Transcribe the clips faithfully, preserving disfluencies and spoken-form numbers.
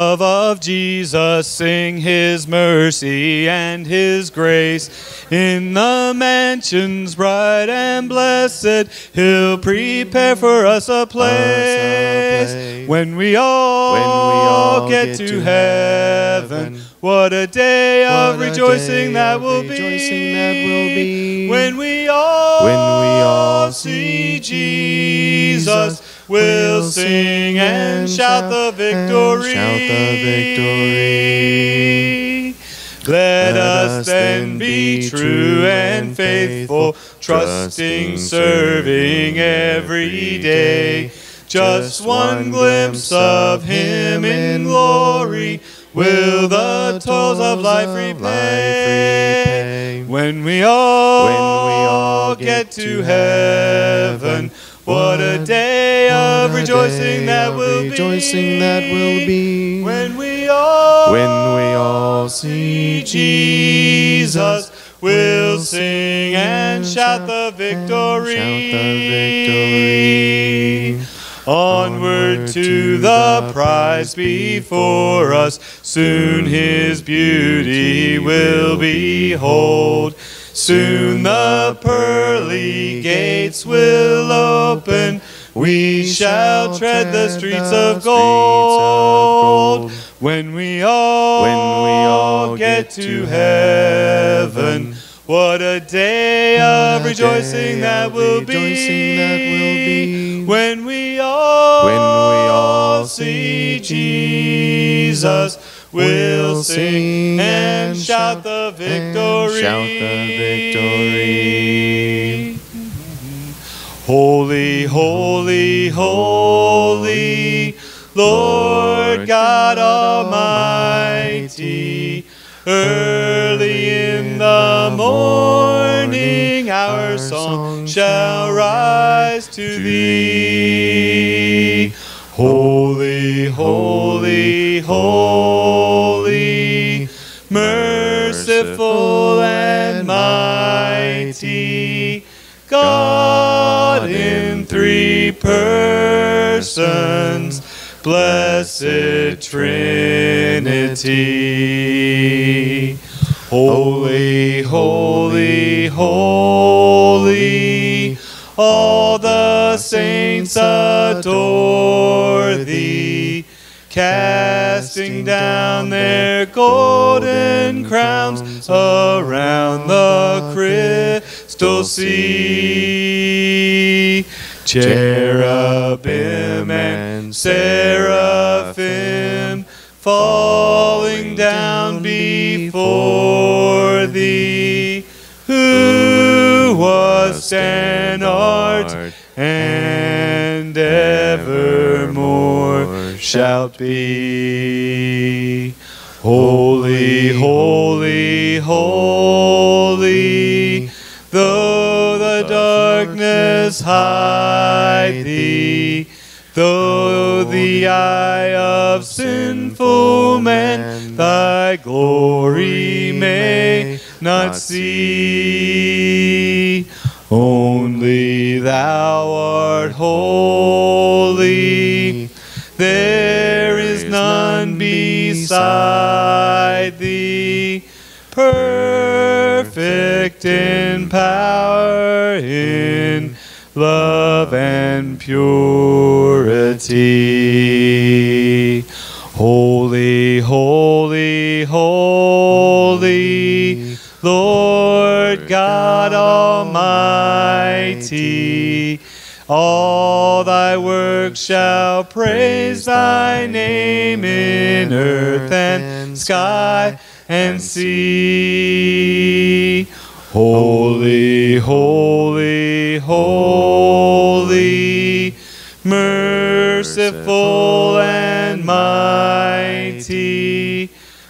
Love of Jesus, sing his mercy and his grace. In the mansions bright and blessed, he'll prepare for us a place. Us a place. When we all, When we all get, get to, to heaven, heaven, what a day of what a rejoicing, day that, of will rejoicing that will be. When we all, When we all see see Jesus, we'll we'll sing and shout the victory. Shout the victory. Let us then be true and faithful, trusting, serving every day. Just one glimpse of him in glory will the toils of life repay. When we all, When we all get to heaven, what a day of rejoicing that will rejoicing that will be. When we all, When we all see Jesus, we'll sing and shout the victory. Shout the victory. Onward to the prize before us, soon his beauty will behold. Soon the pearly gates will open, we shall tread the streets of gold. When we all, When we all get to heaven, what a day of rejoicing that will rejoicing that will be. When we all, When we all see see Jesus, we'll sing and shout the victory. Shout the victory. Holy, holy, holy, Lord God Almighty. Early in the morning our song shall rise to thee. Holy, holy, holy, merciful and mighty, God in three persons, blessed Trinity. Holy, holy, holy, all the saints adore thee, casting down their golden crowns around the crystal sea. Cherubim and seraphim falling down before thee, who wast and art and evermore shalt be. Holy, holy, holy, though the darkness hide thee, though the eye of sinful man thy glory may not see, only thou art holy, there is none beside thee, perfect in power, in love and purity. Holy, holy, holy, Lord God Almighty, all thy works shall praise thy name in earth and sky and sea. Holy, holy, holy, merciful and mighty,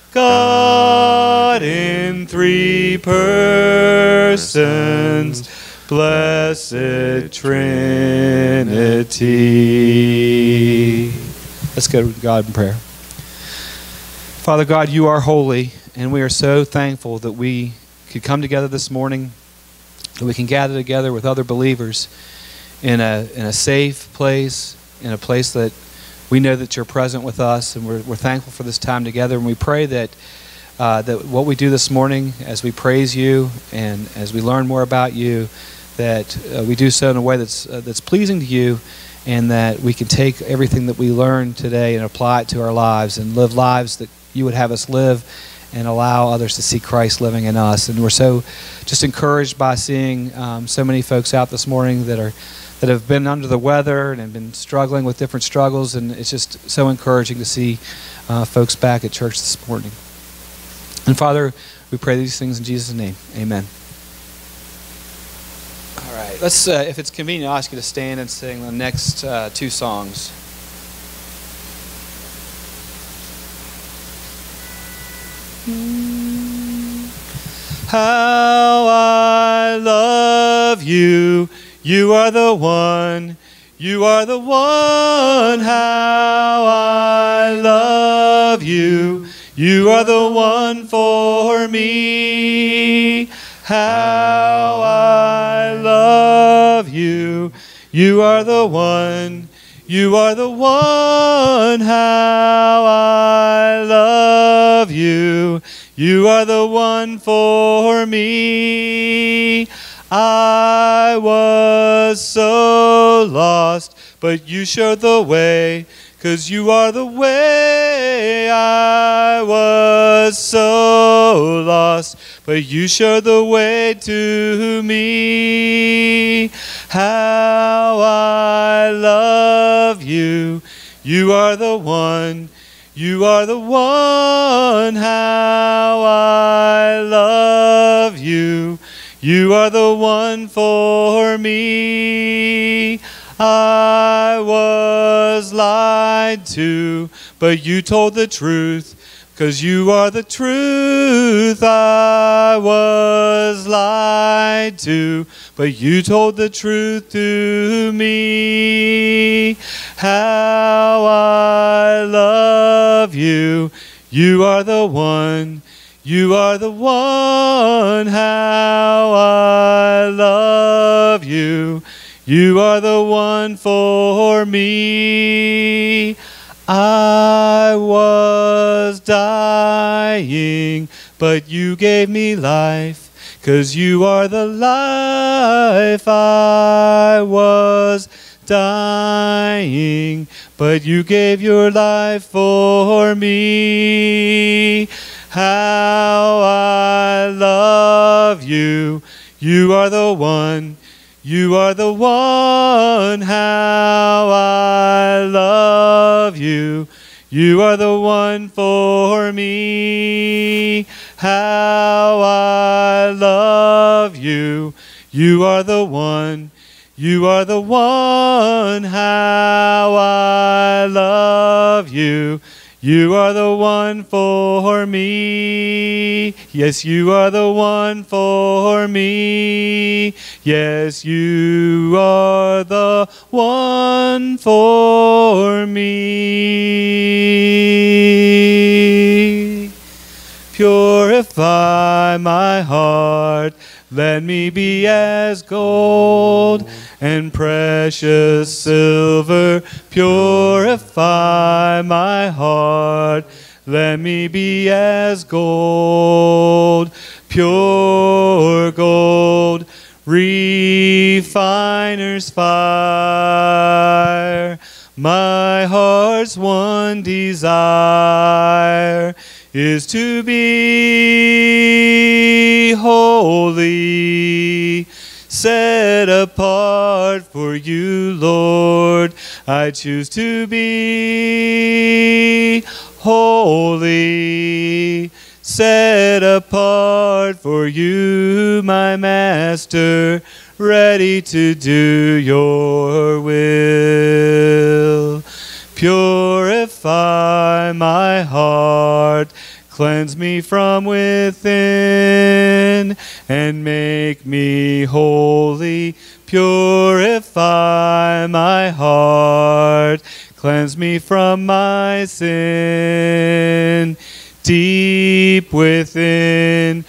God in three persons, blessed Trinity. Let's go to God in prayer. Father God, you are holy, and we are so thankful that we could come together this morning, that we can gather together with other believers in a in a safe place, in a place that we know that you're present with us, and we're, we're thankful for this time together. And we pray that uh, that what we do this morning, as we praise you and as we learn more about you, that uh, we do so in a way that's uh, that's pleasing to you, and that we can take everything that we learn today and apply it to our lives and live lives that you would have us live, and allow others to see Christ living in us. And we're so just encouraged by seeing um, so many folks out this morning that are that have been under the weather and have been struggling with different struggles, and it's just so encouraging to see uh, folks back at church this morning. And Father, we pray these things in Jesus' name. Amen. All right, let's, uh, if it's convenient, I'll ask you to stand and sing the next uh, two songs. How I love you, you are the one, you are the one. How I love you, you are the one for me. How I love you, you are the one, you are the one. How I love you, you are the one for me. I was so lost, but you showed the way, 'cause you are the way. I was so lost, but you showed the way to me. How I love you, you are the one, you are the one. How I love you, you are the one for me. I was lied to, but you told the truth, 'cause you are the truth. I was lied to, but you told the truth to me. How I love you, you are the one, you are the one. How I love you, you are the one for me. I was dying, but you gave me life, 'cause you are the life. I was dying, but you gave your life for me. How I love you, you are the one, you are the one. How I love you, you are the one for me. How I love you, you are the one, you are the one. How I love you, you are the one for me. Yes, you are the one for me. Yes, you are the one for me. Purify my heart, let me be as gold and precious silver. Purify my heart, let me be as gold, pure gold, refiner's fire. My heart's one desire is to be holy, set apart for you, Lord. I choose to be holy, set apart for you, my Master, ready to do your will. Purify my heart, cleanse me from within, and make me holy. Purify my heart, cleanse me from my sin. Deep within,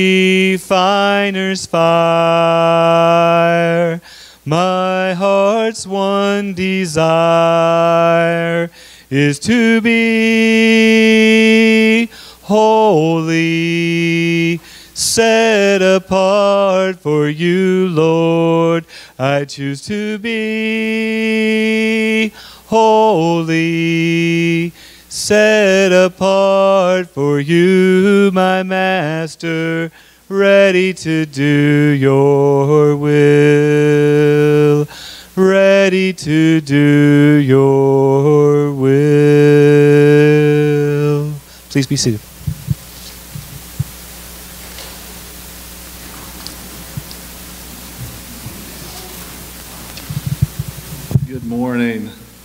refiner's fire. My heart heart's one desire is to be holy, set apart for you, Lord. I choose to be holy, set apart for you, my Master, ready to do your will, ready to do your will. Please be seated. Good morning.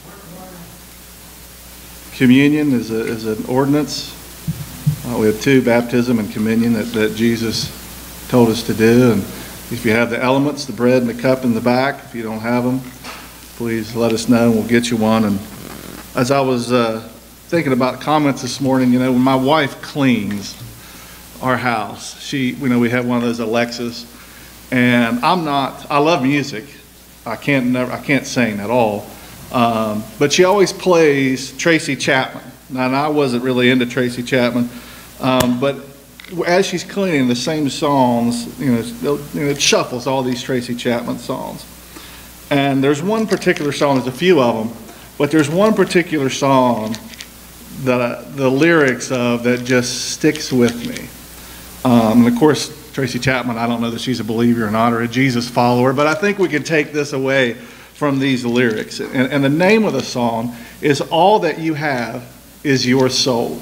Communion is, a, is an ordinance. Uh, we have two, baptism and communion, that, that Jesus told us to do. And if you have the elements, the bread and the cup in the back, if you don't have them, please let us know and we'll get you one. And as I was uh, thinking about comments this morning, you know, when my wife cleans our house, she, you know, we have one of those Alexas, and I'm not, I love music. I can't never, I can't sing at all. Um, but she always plays Tracy Chapman. Now, and I wasn't really into Tracy Chapman, um, but as she's cleaning the same songs, you know, you know, it shuffles all these Tracy Chapman songs. And there's one particular song, there's a few of them, but there's one particular song that I, the lyrics of that just sticks with me. Um, and of course, Tracy Chapman, I don't know that she's a believer or not, or a Jesus follower, but I think we can take this away from these lyrics. And, and the name of the song is All That You Have Is Your Soul.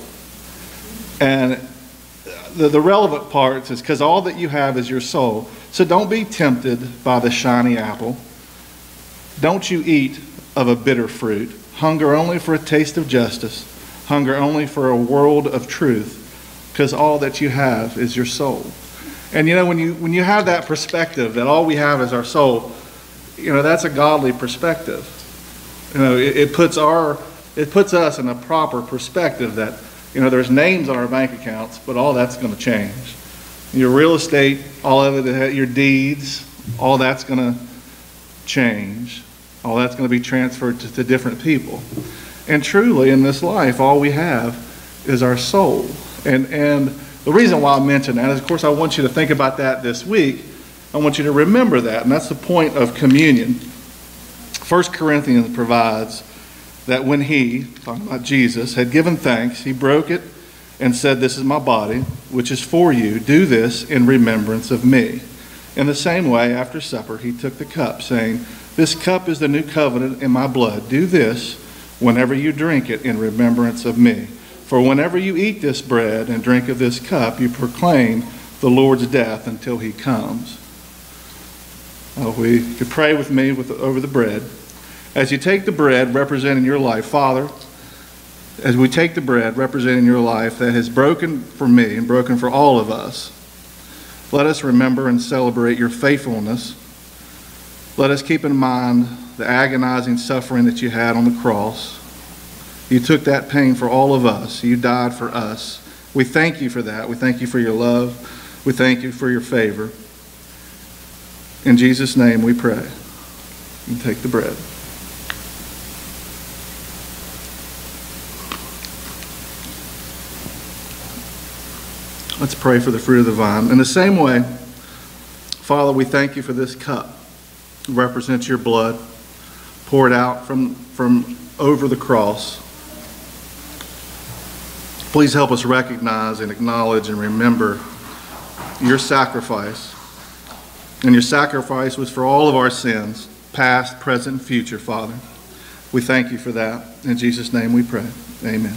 And the, the relevant parts is because all that you have is your soul. So don't be tempted by the shiny apple. Don't you eat of a bitter fruit. Hunger only for a taste of justice. Hunger only for a world of truth. Because all that you have is your soul. And you know, when you when you have that perspective that all we have is our soul, you know, that's a godly perspective. You know, it, it puts our it puts us in a proper perspective that, you know, there's names on our bank accounts, but all that's going to change. Your real estate, all of it, your deeds, all that's going to change. All that's going to be transferred to, to different people. And truly, in this life, all we have is our soul. And and the reason why I mention that is, of course, I want you to think about that this week. I want you to remember that, and that's the point of communion. First Corinthians provides that when he, talking about Jesus, had given thanks, he broke it and said, "This is my body, which is for you. Do this in remembrance of me." In the same way, after supper, he took the cup, saying, "This cup is the new covenant in my blood. Do this whenever you drink it in remembrance of me. For whenever you eat this bread and drink of this cup, you proclaim the Lord's death until he comes." Oh, we could pray with me with, over the bread. As you take the bread representing your life, Father, as we take the bread representing your life that has broken for me and broken for all of us, let us remember and celebrate your faithfulness. Let us keep in mind the agonizing suffering that you had on the cross. You took that pain for all of us. You died for us. We thank you for that. We thank you for your love. We thank you for your favor. In Jesus' name we pray. You take the bread. Let's pray for the fruit of the vine. In the same way, Father, we thank you for this cup. It represents your blood poured out from, from over the cross. Please help us recognize and acknowledge and remember your sacrifice. And your sacrifice was for all of our sins, past, present, and future, Father. We thank you for that. In Jesus' name we pray. Amen.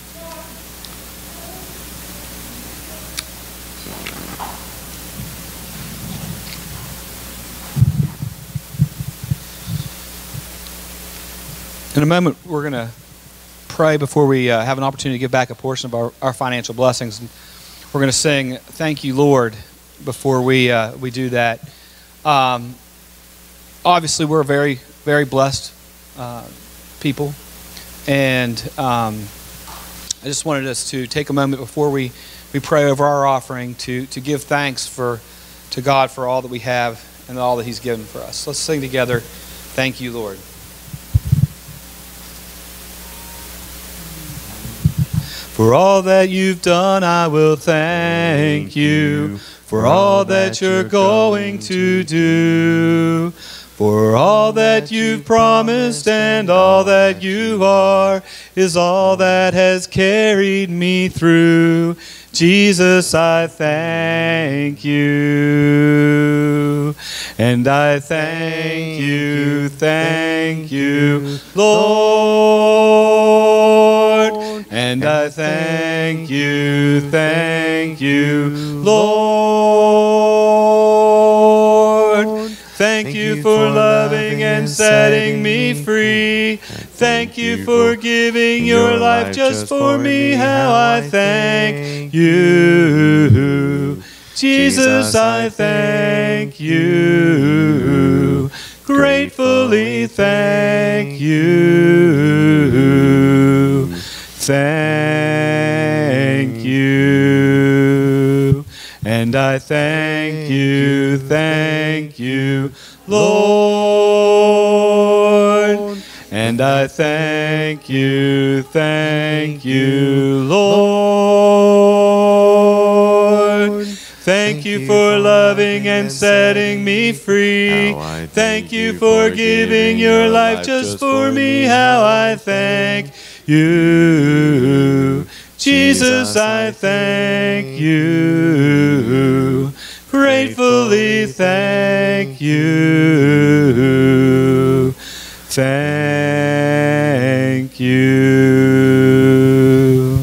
In a moment, we're going to pray before we uh, have an opportunity to give back a portion of our, our financial blessings. And we're going to sing "Thank You, Lord," before we uh, we do that. Um, obviously, we're a very, very blessed uh, people. And um, I just wanted us to take a moment before we, we pray over our offering to, to give thanks for to God for all that we have and all that he's given for us. Let's sing together Thank you, Lord. For all that you've done, I will thank you. For all that you're going to do. For all that you've promised and all that you are is all that has carried me through. Jesus, I thank you. And I thank you, thank you, Lord. And I thank you, thank you, Lord. Thank you for loving and setting me free. Thank you for giving your life just for me. How I thank you. Jesus, I thank you. Gratefully thank you. Thank you. And I thank you, thank you, Lord. And I thank you, thank you, Lord. Thank you for loving and setting me free. Thank you for giving your life just for me. How I thank you. Jesus, I thank you. Gratefully thank you. Thank you.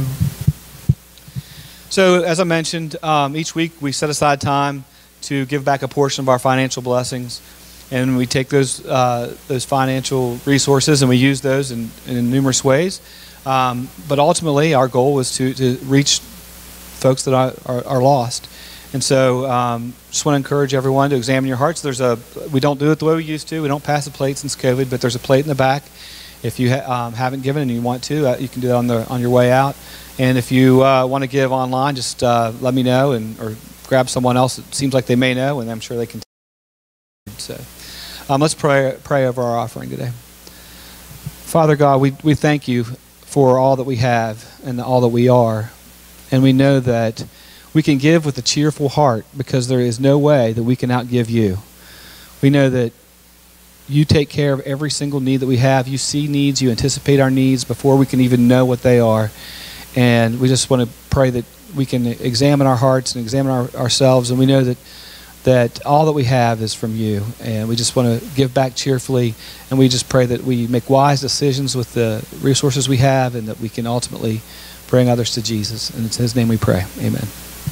So, as I mentioned, um, each week we set aside time to give back a portion of our financial blessings, and we take those uh, those financial resources and we use those in, in numerous ways. Um, but ultimately, our goal was to, to reach folks that are, are, are lost. And so, um, just want to encourage everyone to examine your hearts. There's a we don't do it the way we used to. We don't pass the plate since COVID, but there's a plate in the back. If you ha- um, haven't given and you want to, uh, you can do that on the on your way out. And if you uh, want to give online, just uh, let me know, and or grab someone else that seems like they may know, and I'm sure they can. So, um, let's pray pray over our offering today. Father God, we we thank you for all that we have and all that we are, and we know that we can give with a cheerful heart because there is no way that we can outgive you. We know that you take care of every single need that we have. You see needs, you anticipate our needs before we can even know what they are. And we just want to pray that we can examine our hearts and examine our, ourselves, and we know that that all that we have is from you. And we just want to give back cheerfully, and we just pray that we make wise decisions with the resources we have, and that we can ultimately bring others to Jesus. And it's in his name we pray. Amen.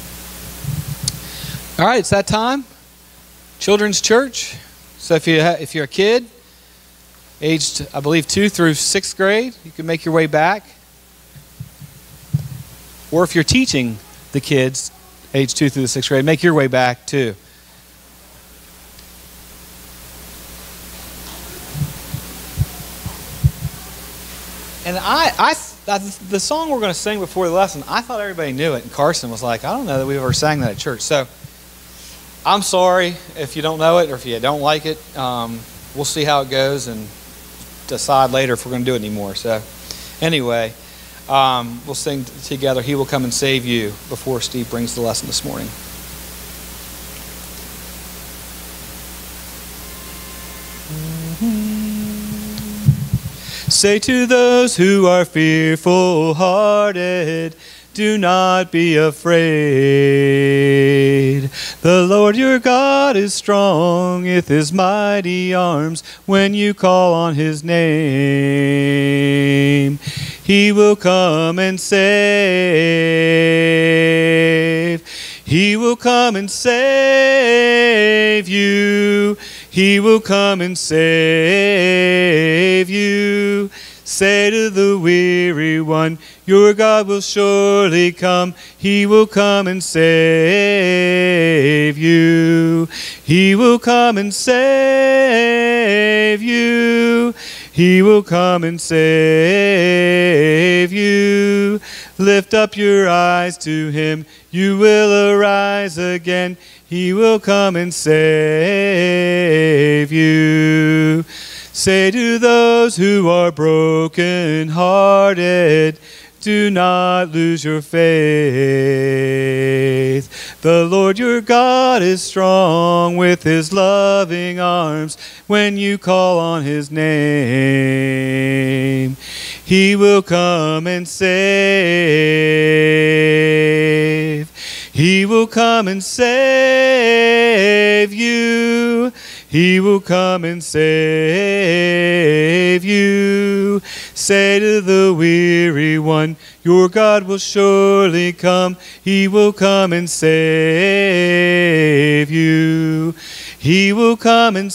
All right, it's that time. Children's Church. So if, you ha- if you're a kid, aged, I believe, two through sixth grade, you can make your way back. Or if you're teaching the kids, age two through the sixth grade, make your way back too. And I, I, I, the song we're going to sing before the lesson, I thought everybody knew it. And Carson was like, I don't know that we've ever sang that at church. So I'm sorry if you don't know it or if you don't like it. Um, we'll see how it goes and decide later if we're going to do it anymore. So anyway, um, we'll sing together, He Will Come and Save You, before Steve brings the lesson this morning. Say to those who are fearful-hearted, do not be afraid. The Lord your God is strong with his mighty arms when you call on his name. He will come and save. He will come and save you. He will come and save you. Say to the weary one, your God will surely come. He will come and save you. He will come and save you. He will come and save you. Lift up your eyes to him. You will arise again. He will come and save you. Say to those who are broken-hearted, do not lose your faith. The Lord your God is strong with his loving arms when you call on his name. He will come and save. He will come and save you. He will come and save you. Say to the weary one, your God will surely come. He will come and save you. He will come and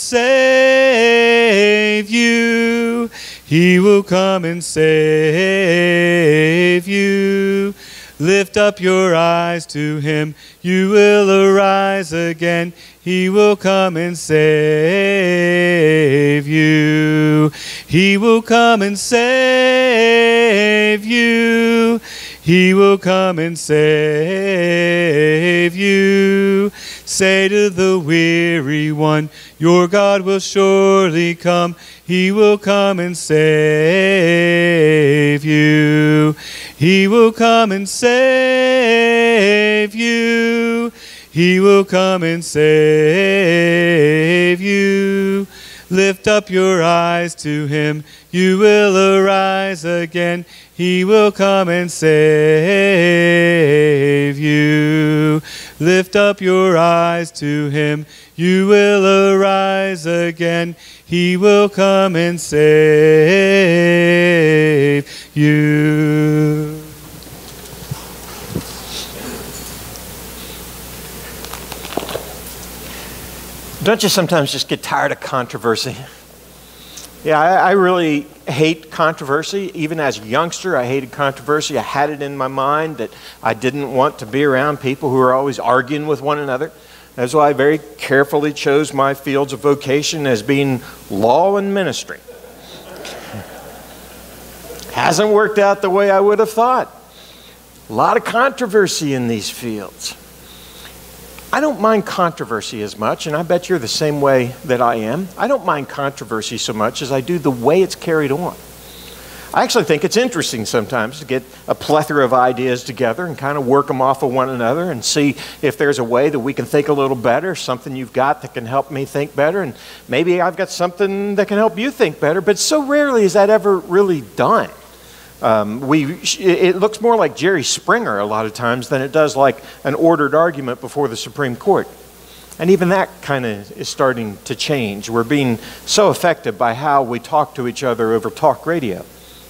save you. He will come and save you. Lift up your eyes to him. You will arise again. He will come and save you. He will come and save you. He will come and save you. Say to the weary one, your God will surely come. He will come and save you. He will come and save you. He will come and save you. Lift up your eyes to him. You will arise again. He will come and save you. Lift up your eyes to him. You will arise again. He will come and save you. Don't you sometimes just get tired of controversy? Yeah, I, I really hate controversy. Even as a youngster, I hated controversy. I had it in my mind that I didn't want to be around people who were always arguing with one another. That's why I very carefully chose my fields of vocation as being law and ministry. Hasn't worked out the way I would have thought. A lot of controversy in these fields. I don't mind controversy as much, and I bet you're the same way that I am. I don't mind controversy so much as I do the way it's carried on. I actually think it's interesting sometimes to get a plethora of ideas together and kind of work them off of one another and see if there's a way that we can think a little better, something you've got that can help me think better, and maybe I've got something that can help you think better, but so rarely is that ever really done. Um, we, it looks more like Jerry Springer a lot of times than it does like an ordered argument before the Supreme Court. And even that kind of is starting to change. We're being so affected by how we talk to each other over talk radio.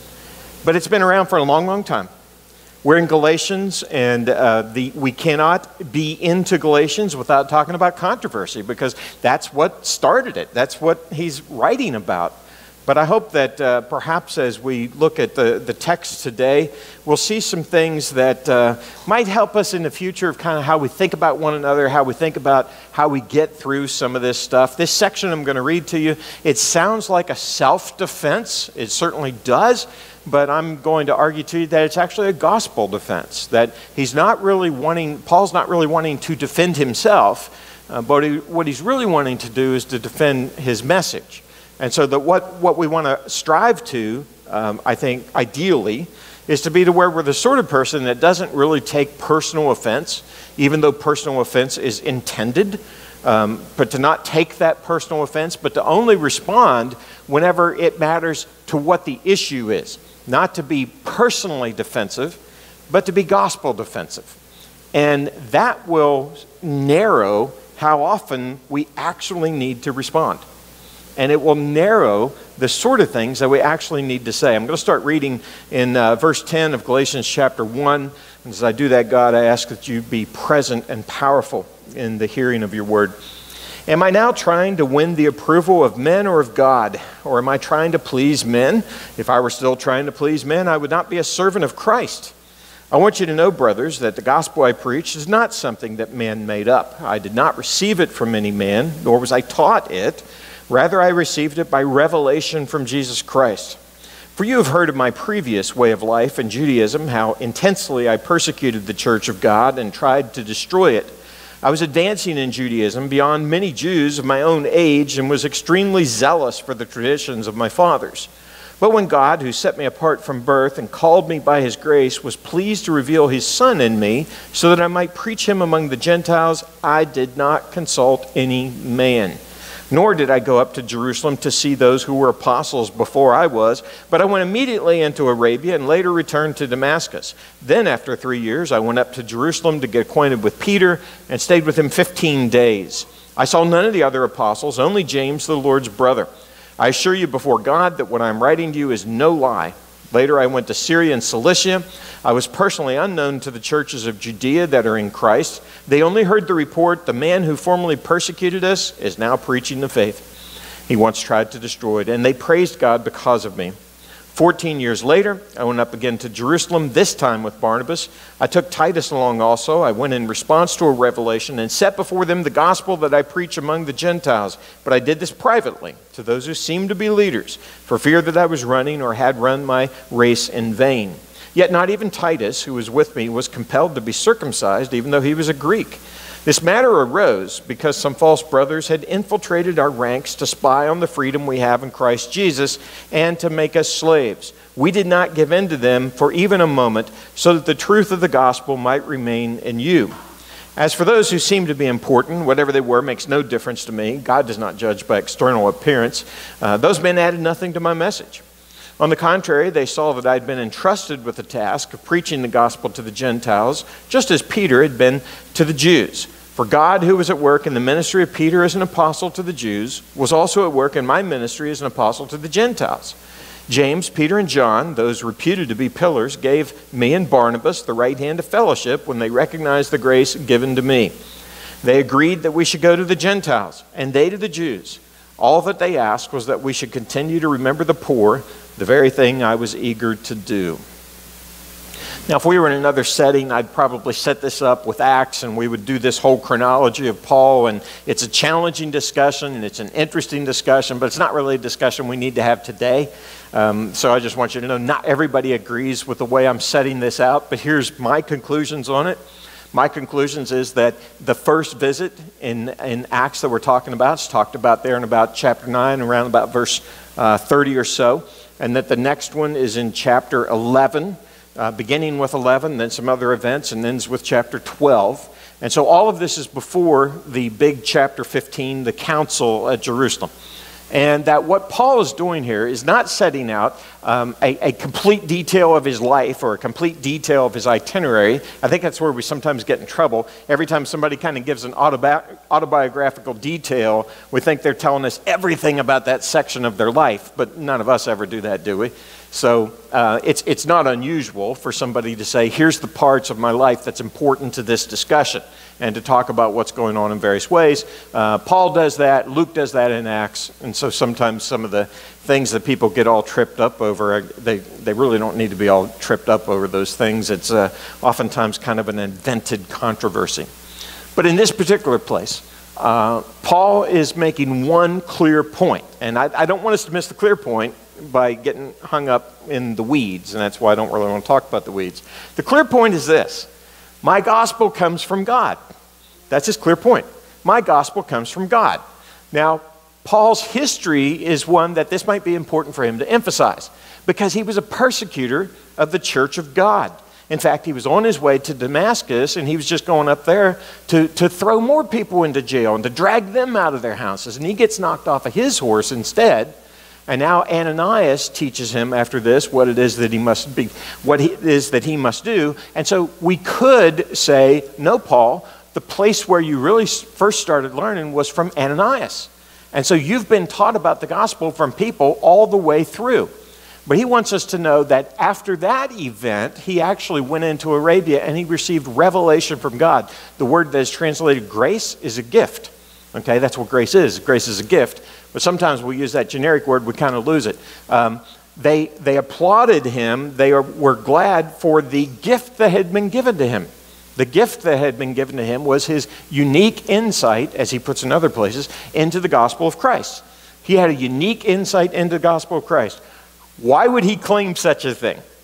But it's been around for a long, long time. We're in Galatians, and uh, the, we cannot be into Galatians without talking about controversy, because that's what started it. That's what he's writing about. But I hope that uh, perhaps as we look at the, the text today, we'll see some things that uh, might help us in the future of kind of how we think about one another, how we think about how we get through some of this stuff. This section I'm going to read to you, it sounds like a self-defense. It certainly does. But I'm going to argue to you that it's actually a gospel defense, that he's not really wanting, Paul's not really wanting to defend himself, uh, but he, what he's really wanting to do is to defend his message. And so that what, what we want to strive to, um, I think, ideally, is to be to where we're the sort of person that doesn't really take personal offense, even though personal offense is intended, um, but to not take that personal offense, but to only respond whenever it matters to what the issue is. Not to be personally defensive, but to be gospel defensive. And that will narrow how often we actually need to respond. And it will narrow the sort of things that we actually need to say. I'm going to start reading in uh, verse ten of Galatians chapter one. And as I do that, God, I ask that you be present and powerful in the hearing of your word. Am I now trying to win the approval of men or of God? Or am I trying to please men? If I were still trying to please men, I would not be a servant of Christ. I want you to know, brothers, that the gospel I preach is not something that man made up. I did not receive it from any man, nor was I taught it. Rather, I received it by revelation from Jesus Christ. For you have heard of my previous way of life in Judaism, how intensely I persecuted the church of God and tried to destroy it. I was advancing in Judaism beyond many Jews of my own age and was extremely zealous for the traditions of my fathers. But when God, who set me apart from birth and called me by his grace, was pleased to reveal his Son in me so that I might preach him among the Gentiles, I did not consult any man. Nor did I go up to Jerusalem to see those who were apostles before I was, but I went immediately into Arabia and later returned to Damascus. Then after three years, I went up to Jerusalem to get acquainted with Peter and stayed with him fifteen days. I saw none of the other apostles, only James, the Lord's brother. I assure you before God that what I'm writing to you is no lie. Later I went to Syria and Cilicia. I was personally unknown to the churches of Judea that are in Christ. They only heard the report, the man who formerly persecuted us is now preaching the faith he once tried to destroy it, and they praised God because of me. Fourteen years later, I went up again to Jerusalem, this time with Barnabas. I took Titus along also. I went in response to a revelation and set before them the gospel that I preach among the Gentiles. But I did this privately to those who seemed to be leaders, for fear that I was running or had run my race in vain. Yet not even Titus, who was with me, was compelled to be circumcised, even though he was a Greek. This matter arose because some false brothers had infiltrated our ranks to spy on the freedom we have in Christ Jesus and to make us slaves. We did not give in to them for even a moment, so that the truth of the gospel might remain in you. As for those who seem to be important, whatever they were makes no difference to me. God does not judge by external appearance. Uh, those men added nothing to my message. On the contrary, they saw that I had been entrusted with the task of preaching the gospel to the Gentiles, just as Peter had been to the Jews. For God, who was at work in the ministry of Peter as an apostle to the Jews, was also at work in my ministry as an apostle to the Gentiles. James, Peter, and John, those reputed to be pillars, gave me and Barnabas the right hand of fellowship when they recognized the grace given to me. They agreed that we should go to the Gentiles, and they to the Jews. All that they asked was that we should continue to remember the poor, the very thing I was eager to do. Now, if we were in another setting, I'd probably set this up with Acts, and we would do this whole chronology of Paul, and it's a challenging discussion, and it's an interesting discussion, but it's not really a discussion we need to have today. Um, so I just want you to know, not everybody agrees with the way I'm setting this out, but here's my conclusions on it. My conclusions is that the first visit in, in Acts that we're talking about is talked about there in about chapter nine, around about verse uh, thirty or so, and that the next one is in chapter eleven, Uh, beginning with eleven, then some other events, and ends with chapter twelve. And so all of this is before the big chapter fifteen, the council at Jerusalem. And that what Paul is doing here is not setting out um, a, a complete detail of his life or a complete detail of his itinerary. I think that's where we sometimes get in trouble. Every time somebody kind of gives an autobi- autobiographical detail, we think they're telling us everything about that section of their life, but none of us ever do that, do we? So uh, it's, it's not unusual for somebody to say, here's the parts of my life that's important to this discussion, and to talk about what's going on in various ways. Uh, Paul does that, Luke does that in Acts, and so sometimes some of the things that people get all tripped up over, they, they really don't need to be all tripped up over those things. It's uh, oftentimes kind of an invented controversy. But in this particular place, uh, Paul is making one clear point, and I, I don't want us to miss the clear point by getting hung up in the weeds, and that's why I don't really want to talk about the weeds. The clear point is this: my gospel comes from God. That's his clear point. My gospel comes from God. Now, Paul's history is one that this might be important for him to emphasize, because he was a persecutor of the church of God. In fact, he was on his way to Damascus, and he was just going up there to, to throw more people into jail and to drag them out of their houses. And he gets knocked off of his horse instead. And now Ananias teaches him after this what it is that he must be, what it is that he must do. And so we could say, no, Paul, the place where you really first started learning was from Ananias. And so you've been taught about the gospel from people all the way through. But he wants us to know that after that event, he actually went into Arabia and he received revelation from God. The word that is translated grace is a gift. Okay, that's what grace is. Grace is a gift. But sometimes we use that generic word, we kind of lose it. Um, they, they applauded him. They are, were glad for the gift that had been given to him. The gift that had been given to him was his unique insight, as he puts in other places, into the gospel of Christ. He had a unique insight into the gospel of Christ. Why would he claim such a thing?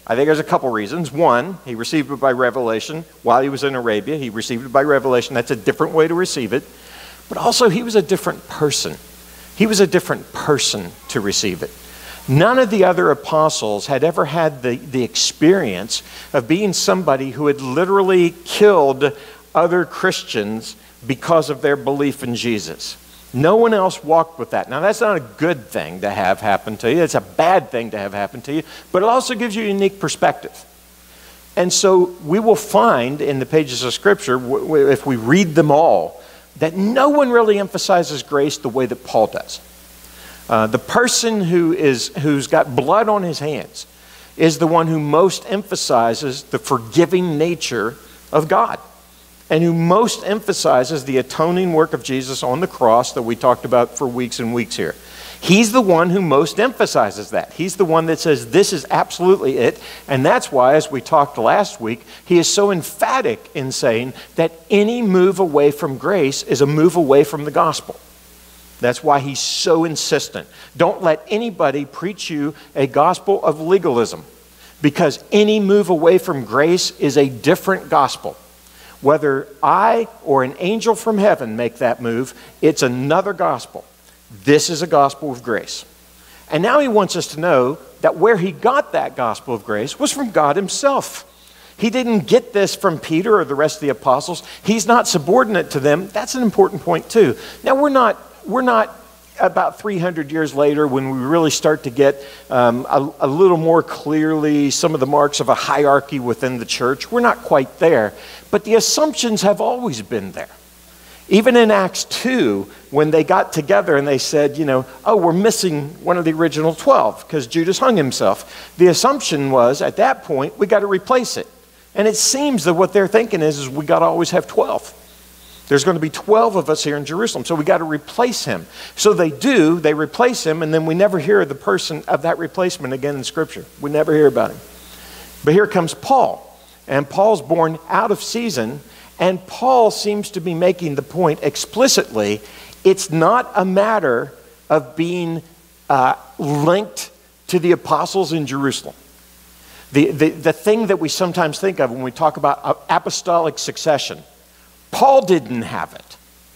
I think there's a couple reasons. One, he received it by revelation while he was in Arabia. He received it by revelation. That's a different way to receive it. But also, he was a different person. He was a different person to receive it. None of the other apostles had ever had the, the experience of being somebody who had literally killed other Christians because of their belief in Jesus. No one else walked with that. Now, that's not a good thing to have happen to you. It's a bad thing to have happen to you, but it also gives you a unique perspective. And so we will find in the pages of Scripture, if we read them all, that no one really emphasizes grace the way that Paul does. Uh, the person who is, who's got blood on his hands is the one who most emphasizes the forgiving nature of God, and who most emphasizes the atoning work of Jesus on the cross that we talked about for weeks and weeks here. He's the one who most emphasizes that. He's the one that says this is absolutely it, and that's why, as we talked last week, he is so emphatic in saying that any move away from grace is a move away from the gospel. That's why he's so insistent. Don't let anybody preach you a gospel of legalism, because any move away from grace is a different gospel. Whether I or an angel from heaven make that move, it's another gospel. This is a gospel of grace. And now he wants us to know that where he got that gospel of grace was from God himself. He didn't get this from Peter or the rest of the apostles. He's not subordinate to them. That's an important point too. Now we're not, we're not about three hundred years later when we really start to get um, a, a little more clearly some of the marks of a hierarchy within the church. We're not quite there, but the assumptions have always been there. Even in Acts two, when they got together and they said, you know, oh, we're missing one of the original twelve because Judas hung himself. The assumption was, at that point, we got to replace it. And it seems that what they're thinking is, is we got to always have twelve. There's going to be twelve of us here in Jerusalem, so we got to replace him. So they do, they replace him, and then we never hear the person of that replacement again in Scripture. We never hear about him. But here comes Paul, and Paul's born out of season, and Paul seems to be making the point explicitly, it's not a matter of being uh, linked to the apostles in Jerusalem. The, the, the thing that we sometimes think of when we talk about apostolic succession, Paul didn't have it.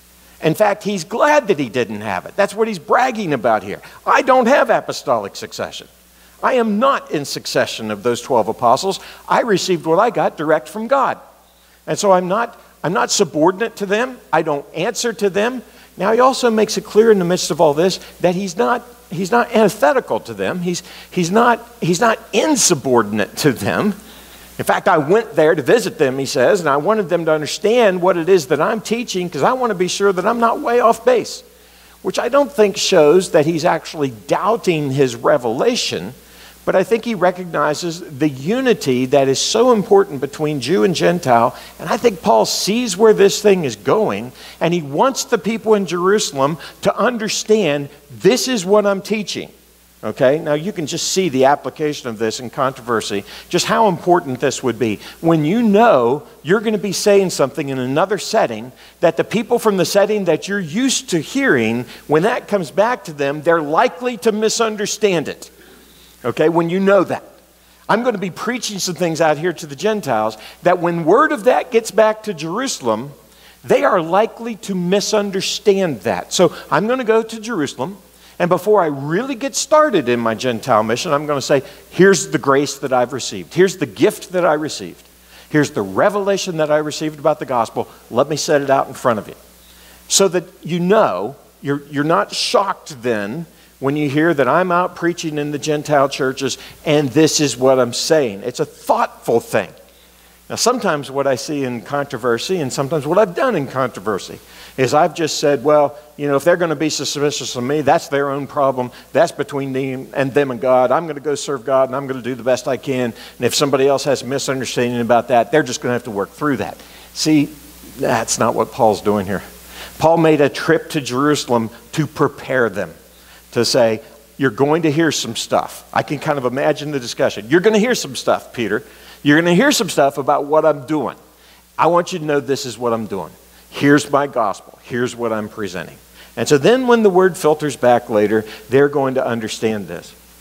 In fact, he's glad that he didn't have it. That's what he's bragging about here. I don't have apostolic succession. I am not in succession of those twelve apostles. I received what I got direct from God. And so I'm not, I'm not subordinate to them. I don't answer to them. Now, he also makes it clear in the midst of all this that he's not, he's not antithetical to them. He's, he's, not, he's not insubordinate to them. In fact, I went there to visit them, he says, and I wanted them to understand what it is that I'm teaching because I want to be sure that I'm not way off base, which I don't think shows that he's actually doubting his revelation, but I think he recognizes the unity that is so important between Jew and Gentile, and I think Paul sees where this thing is going, and he wants the people in Jerusalem to understand this is what I'm teaching. Okay, now you can just see the application of this in controversy, just how important this would be. When you know you're going to be saying something in another setting, that the people from the setting that you're used to hearing, when that comes back to them, they're likely to misunderstand it. Okay, when you know that. I'm going to be preaching some things out here to the Gentiles that when word of that gets back to Jerusalem, they are likely to misunderstand that. So I'm going to go to Jerusalem. And before I really get started in my Gentile mission, I'm going to say, here's the grace that I've received. Here's the gift that I received. Here's the revelation that I received about the gospel. Let me set it out in front of you. So that you know, you're, you're not shocked then when you hear that I'm out preaching in the Gentile churches and this is what I'm saying. It's a thoughtful thing. Now, sometimes what I see in controversy and sometimes what I've done in controversy is I've just said, well, you know, if they're going to be suspicious of me, that's their own problem. That's between them and them and God. I'm going to go serve God and I'm going to do the best I can. And if somebody else has a misunderstanding about that, they're just going to have to work through that. See, that's not what Paul's doing here. Paul made a trip to Jerusalem to prepare them, to say, you're going to hear some stuff. I can kind of imagine the discussion. You're going to hear some stuff, Peter. You're going to hear some stuff about what I'm doing. I want you to know this is what I'm doing. Here's my gospel. Here's what I'm presenting. And so then when the word filters back later, they're going to understand this.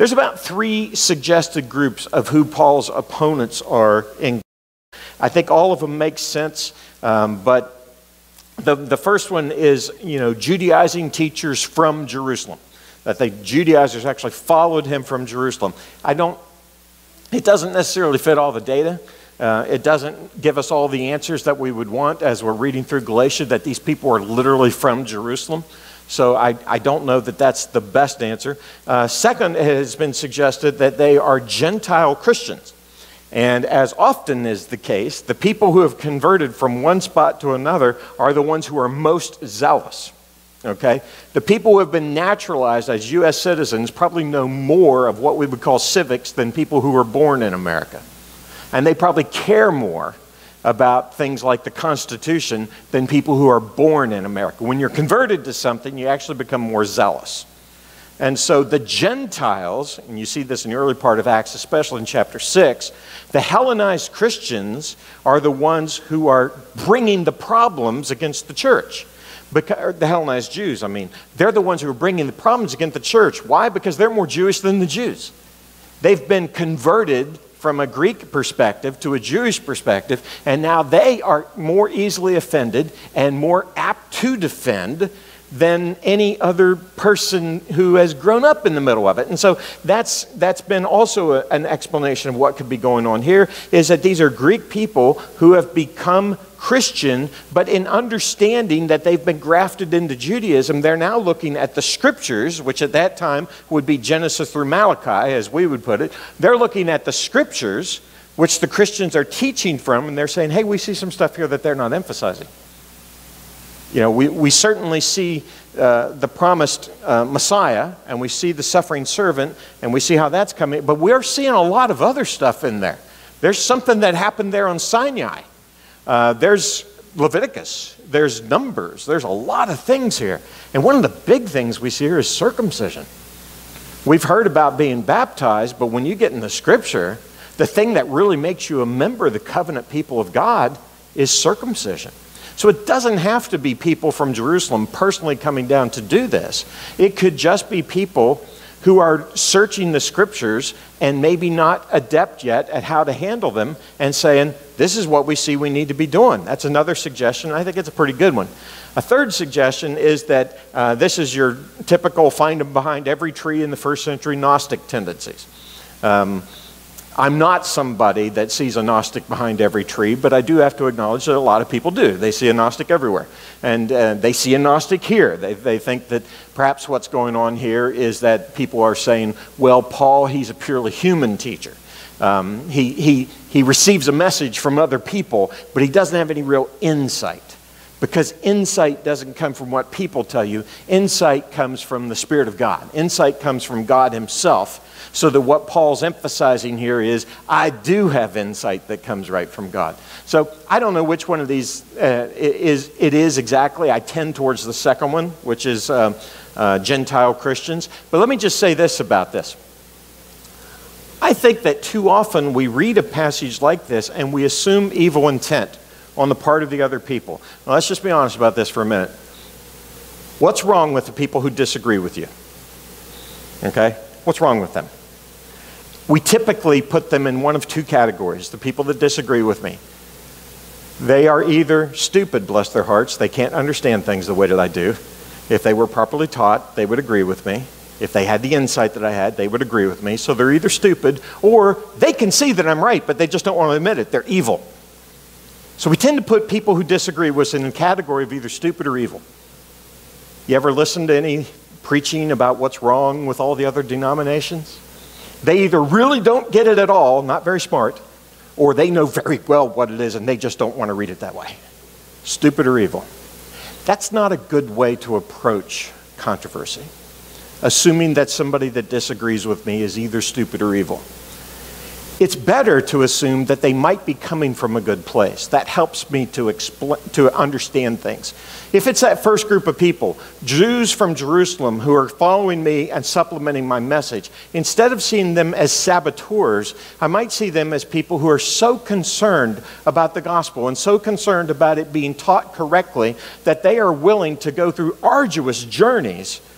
There's about three suggested groups of who Paul's opponents are in. I think all of them make sense, um, but the, the first one is, you know, Judaizing teachers from Jerusalem. That the Judaizers actually followed him from Jerusalem. I don't, it doesn't necessarily fit all the data. Uh, it doesn't give us all the answers that we would want as we're reading through Galatia, that these people are literally from Jerusalem. So I, I don't know that that's the best answer. Uh, second, it has been suggested that they are Gentile Christians. And as often is the case, the people who have converted from one spot to another are the ones who are most zealous. Okay? The people who have been naturalized as U S citizens probably know more of what we would call civics than people who were born in America. And they probably care more about things like the Constitution than people who are born in America. When you're converted to something, you actually become more zealous. And so the Gentiles, and you see this in the early part of Acts, especially in chapter six, the Hellenized Christians are the ones who are bringing the problems against the church. Because, the Hellenized Jews, I mean, they're the ones who are bringing the problems against the church. Why? Because they're more Jewish than the Jews. They've been converted from a Greek perspective to a Jewish perspective, and now they are more easily offended and more apt to defend than any other person who has grown up in the middle of it. And so that's that's been also a, an explanation of what could be going on here, is that these are Greek people who have become Christian, but in understanding that they've been grafted into Judaism, they're now looking at the scriptures, which at that time would be Genesis through Malachi, as we would put it. They're looking at the scriptures, which the Christians are teaching from, and they're saying, hey, we see some stuff here that they're not emphasizing. You know, we, we certainly see uh, the promised uh, Messiah, and we see the suffering servant, and we see how that's coming, but we're seeing a lot of other stuff in there. There's something that happened there on Sinai. Uh, there's Leviticus, there's Numbers, there's a lot of things here. And one of the big things we see here is circumcision. We've heard about being baptized, but when you get in the scripture, the thing that really makes you a member of the covenant people of God is circumcision. So it doesn't have to be people from Jerusalem personally coming down to do this. It could just be people who are searching the scriptures and maybe not adept yet at how to handle them and saying, this is what we see we need to be doing. That's another suggestion. I think it's a pretty good one. A third suggestion is that uh, this is your typical find them behind every tree in the first century Gnostic tendencies. Um, I'm not somebody that sees a Gnostic behind every tree, but I do have to acknowledge that a lot of people do. They see a Gnostic everywhere. And uh, they see a Gnostic here. They, they think that perhaps what's going on here is that people are saying, well, Paul, he's a purely human teacher. Um, he, he, he receives a message from other people, but he doesn't have any real insight. Because insight doesn't come from what people tell you. Insight comes from the Spirit of God. Insight comes from God himself. So that what Paul's emphasizing here is, I do have insight that comes right from God. So I don't know which one of these uh, is, it is exactly. I tend towards the second one, which is uh, uh, Gentile Christians. But let me just say this about this. I think that too often we read a passage like this and we assume evil intent on the part of the other people. Now, let's just be honest about this for a minute. What's wrong with the people who disagree with you? Okay? What's wrong with them? We typically put them in one of two categories, the people that disagree with me. They are either stupid, bless their hearts, they can't understand things the way that I do. If they were properly taught, they would agree with me. If they had the insight that I had, they would agree with me. So they're either stupid, or they can see that I'm right, but they just don't want to admit it. They're evil. So we tend to put people who disagree with us in a category of either stupid or evil. You ever listen to any preaching about what's wrong with all the other denominations? They either really don't get it at all, not very smart, or they know very well what it is and they just don't want to read it that way. Stupid or evil. That's not a good way to approach controversy, assuming that somebody that disagrees with me is either stupid or evil. It's better to assume that they might be coming from a good place. That helps me to explain, to understand things. If it's that first group of people, Jews from Jerusalem who are following me and supplementing my message, instead of seeing them as saboteurs, I might see them as people who are so concerned about the gospel and so concerned about it being taught correctly that they are willing to go through arduous journeys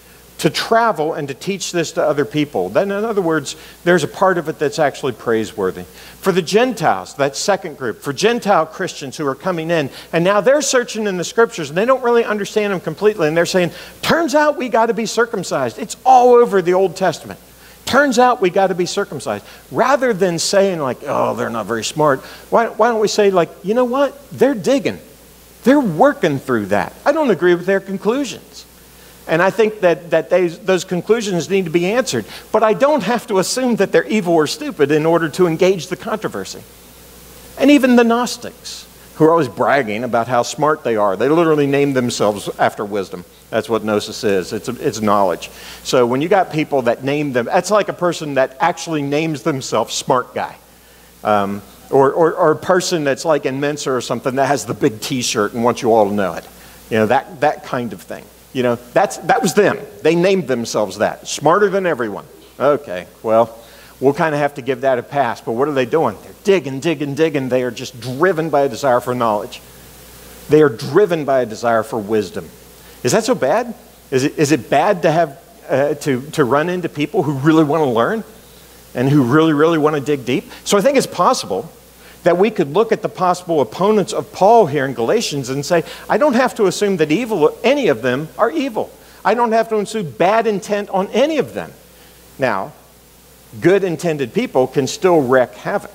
to travel and to teach this to other people. Then, in other words, there's a part of it that's actually praiseworthy. For the Gentiles, that second group, for Gentile Christians who are coming in, and now they're searching in the scriptures and they don't really understand them completely, and they're saying, turns out we got to be circumcised. It's all over the Old Testament. Turns out we got to be circumcised. Rather than saying like, oh, they're not very smart, why, why don't we say like, you know what? They're digging. They're working through that. I don't agree with their conclusions. And I think that, that they, those conclusions need to be answered. But I don't have to assume that they're evil or stupid in order to engage the controversy. And even the Gnostics, who are always bragging about how smart they are. They literally name themselves after wisdom. That's what gnosis is. It's, a, it's knowledge. So when you got people that name them, that's like a person that actually names themselves smart guy. Um, or, or, or a person that's like in Mensa or something that has the big t-shirt and wants you all to know it. You know, that, that kind of thing. You know, that's, that was them. They named themselves that. Smarter than everyone. Okay, well, we'll kind of have to give that a pass. But what are they doing? They're digging, digging, digging. They are just driven by a desire for knowledge. They are driven by a desire for wisdom. Is that so bad? Is it, is it bad to have uh, to, to run into people who really want to learn and who really, really want to dig deep? So I think it's possible that we could look at the possible opponents of Paul here in Galatians and say, I don't have to assume that evil, any of them are evil. I don't have to assume bad intent on any of them. Now, good intended people can still wreak havoc.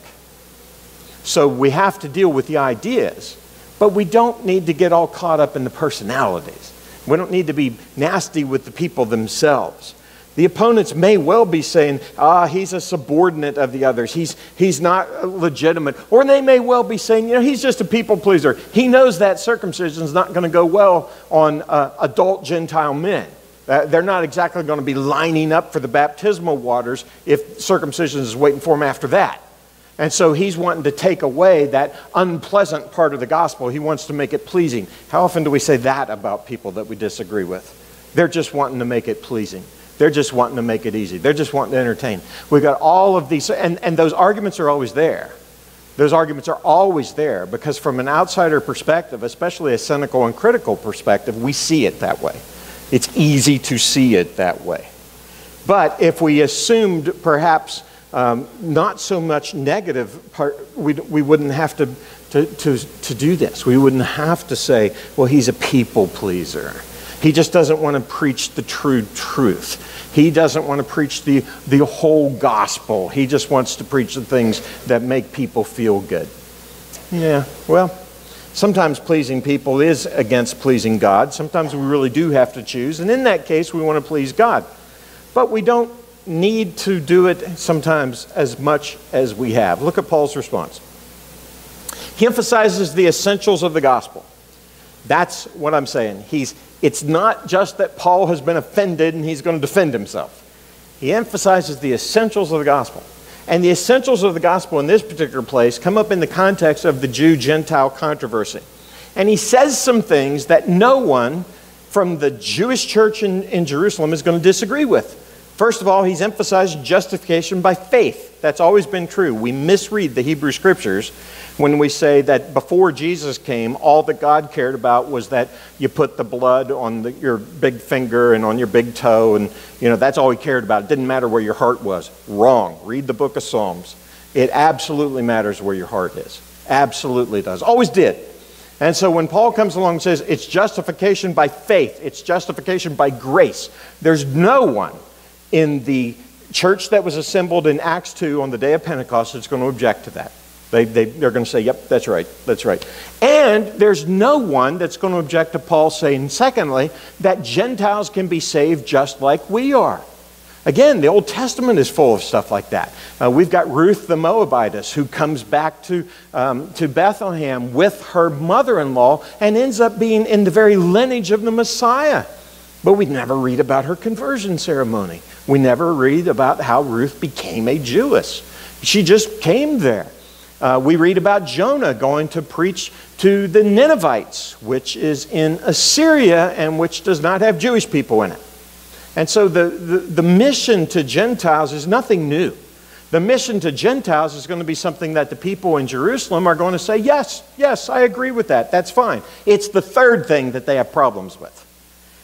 So we have to deal with the ideas, but we don't need to get all caught up in the personalities. We don't need to be nasty with the people themselves. The opponents may well be saying, ah, he's a subordinate of the others. He's, he's not legitimate. Or they may well be saying, you know, he's just a people pleaser. He knows that circumcision is not going to go well on uh, adult Gentile men. Uh, they're not exactly going to be lining up for the baptismal waters if circumcision is waiting for them after that. And so he's wanting to take away that unpleasant part of the gospel. He wants to make it pleasing. How often do we say that about people that we disagree with? They're just wanting to make it pleasing. They're just wanting to make it easy. They're just wanting to entertain. We've got all of these, and, and those arguments are always there. Those arguments are always there because from an outsider perspective, especially a cynical and critical perspective, we see it that way. It's easy to see it that way. But if we assumed perhaps um, not so much negative part, we, we wouldn't have to, to, to, to do this. We wouldn't have to say, well, he's a people pleaser. He just doesn't want to preach the true truth. He doesn't want to preach the, the whole gospel. He just wants to preach the things that make people feel good. Yeah, well, sometimes pleasing people is against pleasing God. Sometimes we really do have to choose. And in that case, we want to please God. But we don't need to do it sometimes as much as we have. Look at Paul's response. He emphasizes the essentials of the gospel. That's what I'm saying. He's, it's not just that Paul has been offended and he's going to defend himself. He emphasizes the essentials of the gospel. And the essentials of the gospel in this particular place come up in the context of the Jew-Gentile controversy. And he says some things that no one from the Jewish church in, in Jerusalem is going to disagree with. First of all, he's emphasized justification by faith. That's always been true. We misread the Hebrew Scriptures when we say that before Jesus came, all that God cared about was that you put the blood on the, your big finger and on your big toe, and you know that's all he cared about. It didn't matter where your heart was. Wrong. Read the book of Psalms. It absolutely matters where your heart is. Absolutely does. Always did. And so when Paul comes along and says it's justification by faith, it's justification by grace, there's no one in the church that was assembled in Acts two on the day of Pentecost that's going to object to that. They, they, they're going to say, yep, that's right, that's right. And there's no one that's going to object to Paul saying, secondly, that Gentiles can be saved just like we are. Again, the Old Testament is full of stuff like that. Uh, we've got Ruth the Moabitess who comes back to, um, to Bethlehem with her mother-in-law and ends up being in the very lineage of the Messiah. But we never read about her conversion ceremony. We never read about how Ruth became a Jewess. She just came there. Uh, we read about Jonah going to preach to the Ninevites, which is in Assyria and which does not have Jewish people in it. And so the, the, the mission to Gentiles is nothing new. The mission to Gentiles is going to be something that the people in Jerusalem are going to say, yes, yes, I agree with that. That's fine. It's the third thing that they have problems with.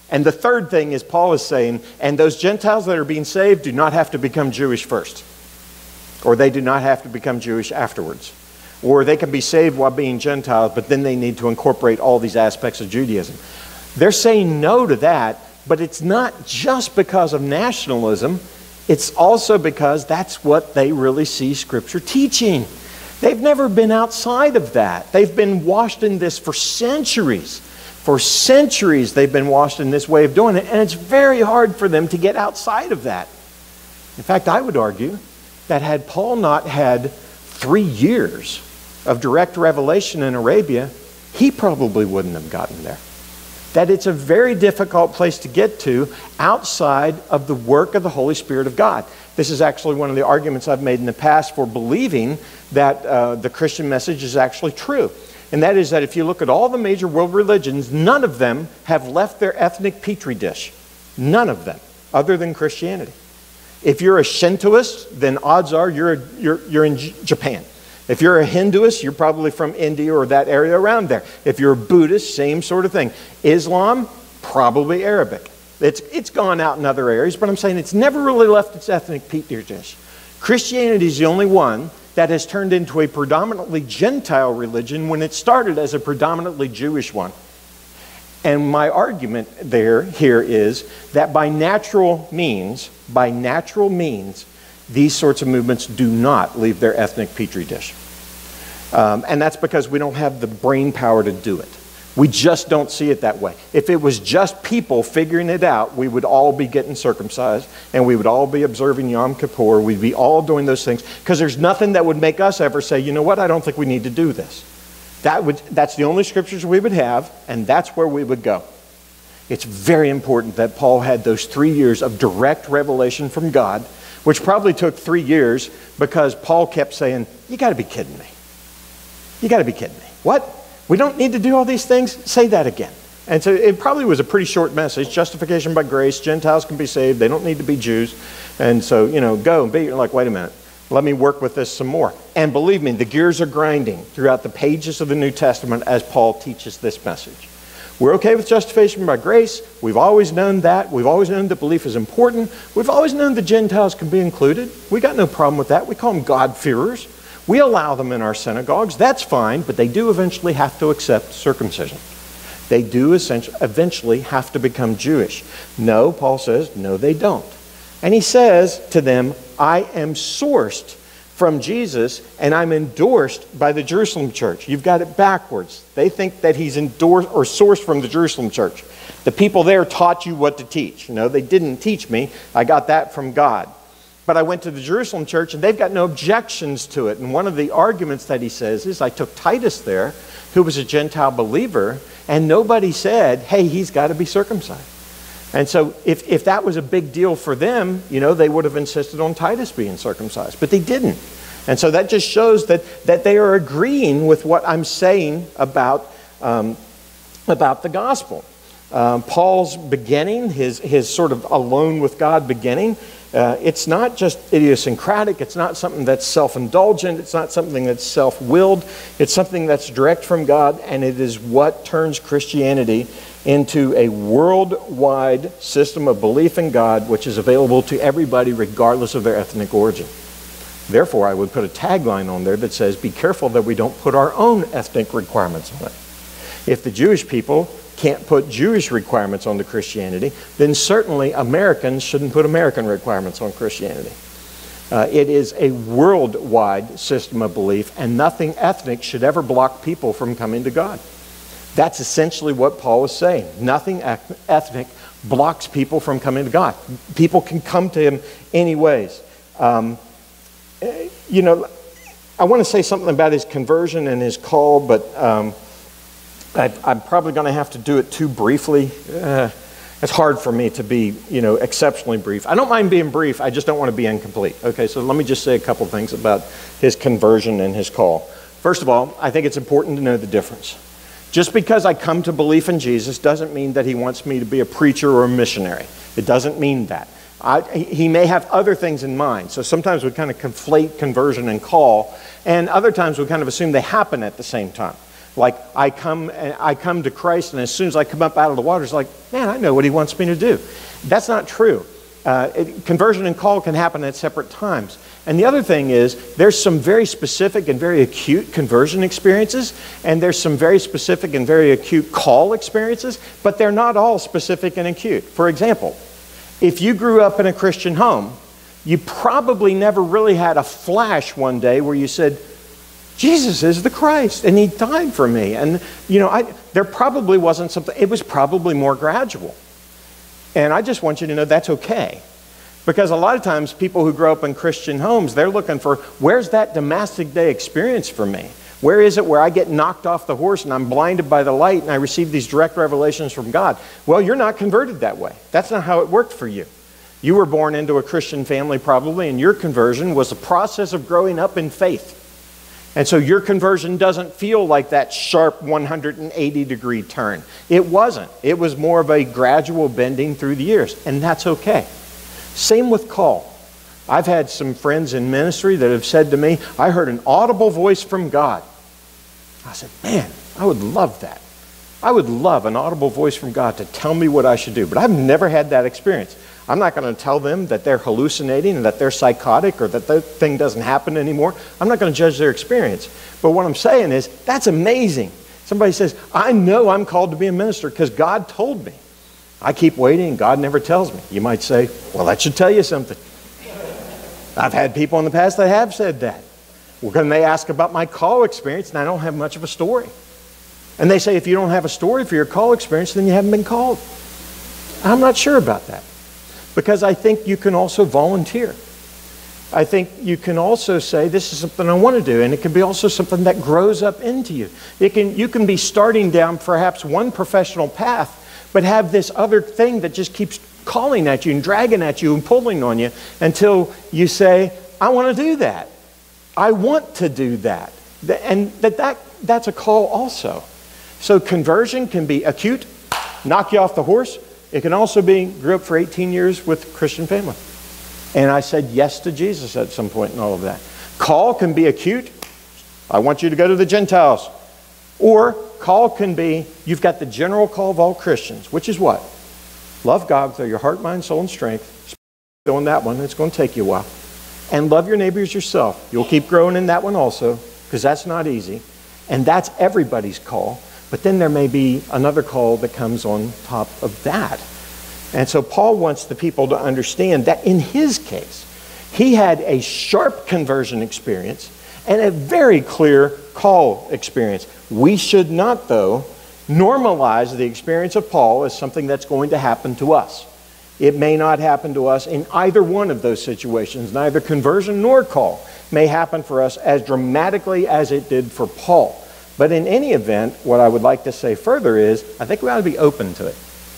And the third thing is Paul is saying, and those Gentiles that are being saved do not have to become Jewish first. Or they do not have to become Jewish afterwards. Or they can be saved while being Gentiles, but then they need to incorporate all these aspects of Judaism. They're saying no to that, but it's not just because of nationalism. It's also because that's what they really see Scripture teaching. They've never been outside of that. They've been washed in this for centuries. For centuries they've been washed in this way of doing it, and it's very hard for them to get outside of that. In fact, I would argue that had Paul not had three years of direct revelation in Arabia, he probably wouldn't have gotten there. That it's a very difficult place to get to outside of the work of the Holy Spirit of God. This is actually one of the arguments I've made in the past for believing that uh, the Christian message is actually true. And that is that if you look at all the major world religions, none of them have left their ethnic petri dish. None of them, other than Christianity. If you're a Shintoist, then odds are you're, you're, you're in J- Japan. If you're a Hinduist, you're probably from India or that area around there. If you're a Buddhist, same sort of thing. Islam, probably Arabic. It's, it's gone out in other areas, but I'm saying it's never really left its ethnic petri dish. Christianity is the only one that has turned into a predominantly Gentile religion when it started as a predominantly Jewish one. And my argument there, here is that by natural means, by natural means, these sorts of movements do not leave their ethnic petri dish. Um, and that's because we don't have the brain power to do it. We just don't see it that way. If it was just people figuring it out, we would all be getting circumcised, and we would all be observing Yom Kippur. We'd be all doing those things, because there's nothing that would make us ever say, you know what, I don't think we need to do this. That would, that's the only scriptures we would have, and that's where we would go. It's very important that Paul had those three years of direct revelation from God, which probably took three years because Paul kept saying, you got to be kidding me. You got to be kidding me. What? We don't need to do all these things? Say that again. And so it probably was a pretty short message. Justification by grace. Gentiles can be saved. They don't need to be Jews. And so, you know, go and be. You're like, wait a minute. Let me work with this some more. And believe me, the gears are grinding throughout the pages of the New Testament as Paul teaches this message. We're okay with justification by grace. We've always known that. We've always known that belief is important. We've always known the Gentiles can be included. We got no problem with that. We call them God-fearers. We allow them in our synagogues. That's fine, but they do eventually have to accept circumcision. They do essentially, eventually have to become Jewish. No, Paul says, no, they don't. And he says to them, I am sourced from Jesus, and I'm endorsed by the Jerusalem church. You've got it backwards. They think that he's endorsed or sourced from the Jerusalem church. The people there taught you what to teach. No, they didn't teach me. I got that from God. But I went to the Jerusalem church, and they've got no objections to it. And one of the arguments that he says is, I took Titus there, who was a Gentile believer, and nobody said, hey, he's got to be circumcised. And so if, if that was a big deal for them, you know, they would have insisted on Titus being circumcised. But they didn't. And so that just shows that, that they are agreeing with what I'm saying about, um, about the gospel. Um, Paul's beginning, his, his sort of alone with God beginning, uh, it's not just idiosyncratic. It's not something that's self-indulgent. It's not something that's self-willed. It's something that's direct from God, and it is what turns Christianity into a worldwide system of belief in God, which is available to everybody regardless of their ethnic origin. Therefore, I would put a tagline on there that says, be careful that we don't put our own ethnic requirements on it. If the Jewish people can't put Jewish requirements onto Christianity, then certainly Americans shouldn't put American requirements on Christianity. Uh, it is a worldwide system of belief, and nothing ethnic should ever block people from coming to God. That's essentially what Paul is saying. Nothing ethnic blocks people from coming to God. People can come to him anyways. Um, you know, I want to say something about his conversion and his call, but um, I, I'm probably going to have to do it too briefly. Uh, it's hard for me to be, you know, exceptionally brief. I don't mind being brief. I just don't want to be incomplete. Okay, so let me just say a couple things about his conversion and his call. First of all, I think it's important to know the difference. Just because I come to belief in Jesus doesn't mean that he wants me to be a preacher or a missionary. It doesn't mean that. I, he may have other things in mind. So sometimes we kind of conflate conversion and call, and other times we kind of assume they happen at the same time. Like I come, I come to Christ, and as soon as I come up out of the water, it's like, man, I know what he wants me to do. That's not true. Uh, it, conversion and call can happen at separate times. And the other thing is, there's some very specific and very acute conversion experiences, and there's some very specific and very acute call experiences, but they're not all specific and acute. For example, if you grew up in a Christian home, you probably never really had a flash one day where you said, Jesus is the Christ, and he died for me. And, you know, I, there probably wasn't something, it was probably more gradual. And I just want you to know that's okay. Because a lot of times people who grow up in Christian homes, they're looking for, where's that Damascus Day experience for me? Where is it where I get knocked off the horse and I'm blinded by the light and I receive these direct revelations from God? Well, you're not converted that way. That's not how it worked for you. You were born into a Christian family probably, and your conversion was a process of growing up in faith. And so your conversion doesn't feel like that sharp one hundred eighty degree turn. It wasn't. It was more of a gradual bending through the years, and that's okay. Same with call. I've had some friends in ministry that have said to me, I heard an audible voice from God. I said, man, I would love that. I would love an audible voice from God to tell me what I should do, but I've never had that experience. I'm not going to tell them that they're hallucinating and that they're psychotic or that that thing doesn't happen anymore. I'm not going to judge their experience. But what I'm saying is, that's amazing. Somebody says, I know I'm called to be a minister because God told me. I keep waiting and God never tells me. You might say, well, that should tell you something. I've had people in the past that have said that. Well, when they ask about my call experience, and I don't have much of a story. And they say, if you don't have a story for your call experience, then you haven't been called. I'm not sure about that. Because I think you can also volunteer. I think you can also say, this is something I want to do, and it can be also something that grows up into you. It can, you can be starting down perhaps one professional path, but have this other thing that just keeps calling at you and dragging at you and pulling on you until you say, I want to do that. I want to do that. And that, that that's a call also. So conversion can be acute, knock you off the horse. It can also be, grew up for eighteen years with a Christian family. And I said yes to Jesus at some point in all of that. Call can be acute. I want you to go to the Gentiles. Or call can be, you've got the general call of all Christians, which is what? Love God with all your heart, mind, soul, and strength. On that one, it's going to take you a while. And love your neighbors yourself. You'll keep growing in that one also, because that's not easy. And that's everybody's call. But then there may be another call that comes on top of that. And so Paul wants the people to understand that in his case, he had a sharp conversion experience and a very clear call experience. We should not, though, normalize the experience of Paul as something that's going to happen to us. It may not happen to us in either one of those situations. Neither conversion nor call may happen for us as dramatically as it did for Paul. But in any event, what I would like to say further is, I think we ought to be open to it.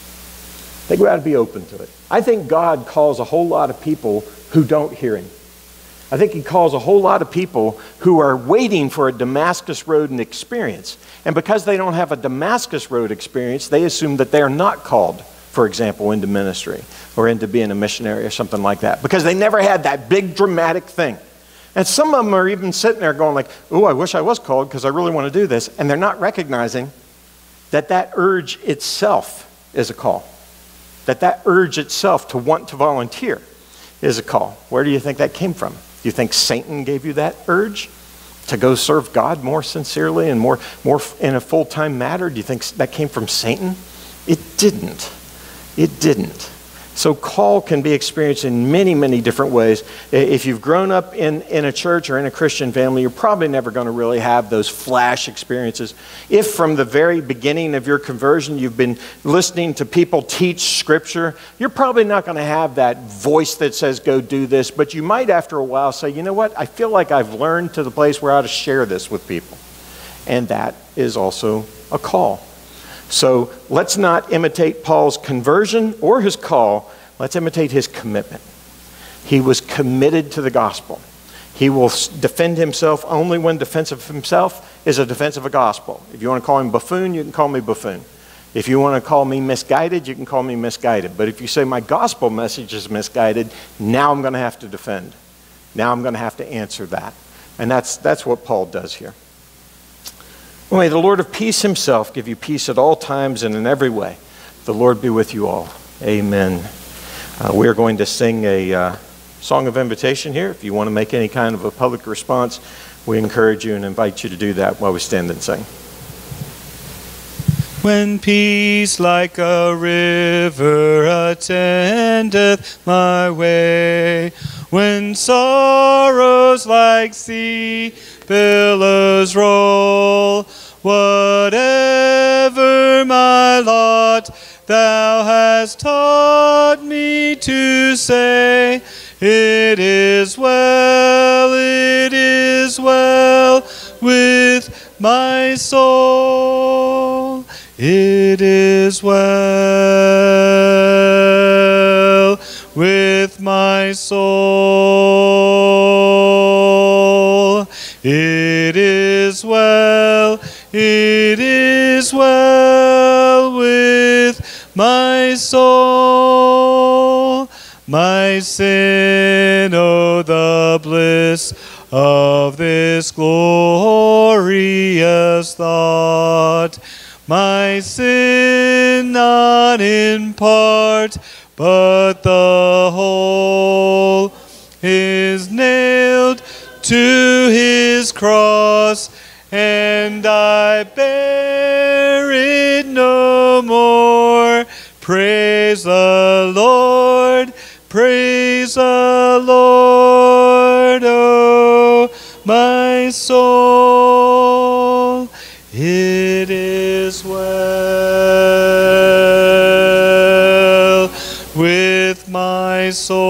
I think we ought to be open to it. I think God calls a whole lot of people who don't hear him. I think he calls a whole lot of people who are waiting for a Damascus Road experience. And because they don't have a Damascus Road experience, they assume that they are not called, for example, into ministry or into being a missionary or something like that. Because they never had that big dramatic thing. And some of them are even sitting there going like, oh, I wish I was called because I really want to do this. And they're not recognizing that that urge itself is a call. That that urge itself to want to volunteer is a call. Where do you think that came from? Do you think Satan gave you that urge to go serve God more sincerely and more, more in a full-time matter? Do you think that came from Satan? It didn't. It didn't. So call can be experienced in many, many different ways. If you've grown up in, in a church or in a Christian family, you're probably never going to really have those flash experiences. If from the very beginning of your conversion you've been listening to people teach Scripture, you're probably not going to have that voice that says, go do this. But you might after a while say, you know what, I feel like I've learned to the place where I ought to share this with people. And that is also a call. So let's not imitate Paul's conversion or his call. Let's imitate his commitment. He was committed to the gospel. He will defend himself only when defense of himself is a defense of a gospel. If you want to call him buffoon, you can call me buffoon. If you want to call me misguided, you can call me misguided. But if you say my gospel message is misguided, now I'm going to have to defend. Now I'm going to have to answer that. And that's, that's what Paul does here. May the Lord of peace himself give you peace at all times and in every way. The Lord be with you all. Amen. Uh, we are going to sing a uh, song of invitation here. If you want to make any kind of a public response, we encourage you and invite you to do that while we stand and sing. When peace like a river attendeth my way, when sorrows like sea billows roll, whatever my lot, thou hast taught me to say, it is well, it is well with my soul. It is well with my soul. It is well, it is well with my soul. My sin, oh, the bliss of this glorious thought. My sin not in part, but the whole is nailed to his cross, and I bear it no more. Praise the Lord, praise the Lord, oh my soul. It is well with my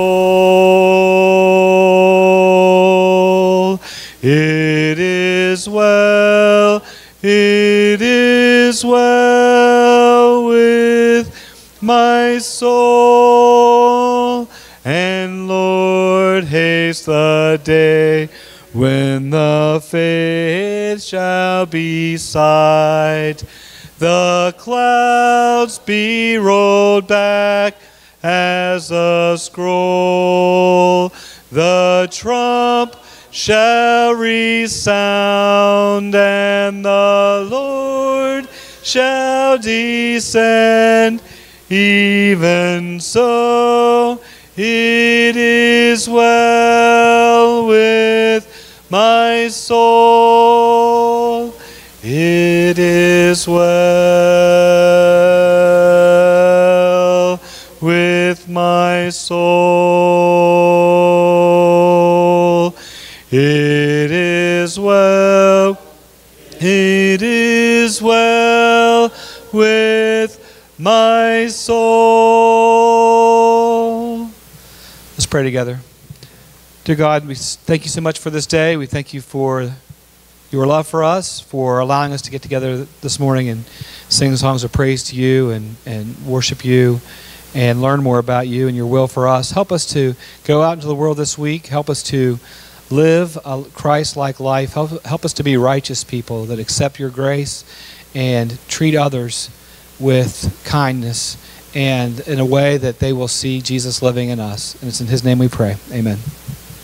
soul. It is well, it is well with my soul. And Lord, haste the day when the faith shall be sight, the clouds be rolled back as a scroll, the trump shall resound, and the Lord shall descend. Even so, it is well with my soul. It is well with my soul. It is well, it is well with my soul. Let's pray together. Dear God, we thank you so much for this day. We thank you for your love for us, for allowing us to get together this morning and sing songs of praise to you and, and worship you and learn more about you and your will for us. Help us to go out into the world this week. Help us to live a Christ-like life. Help, help us to be righteous people that accept your grace and treat others with kindness and in a way that they will see Jesus living in us. And it's in his name we pray. Amen.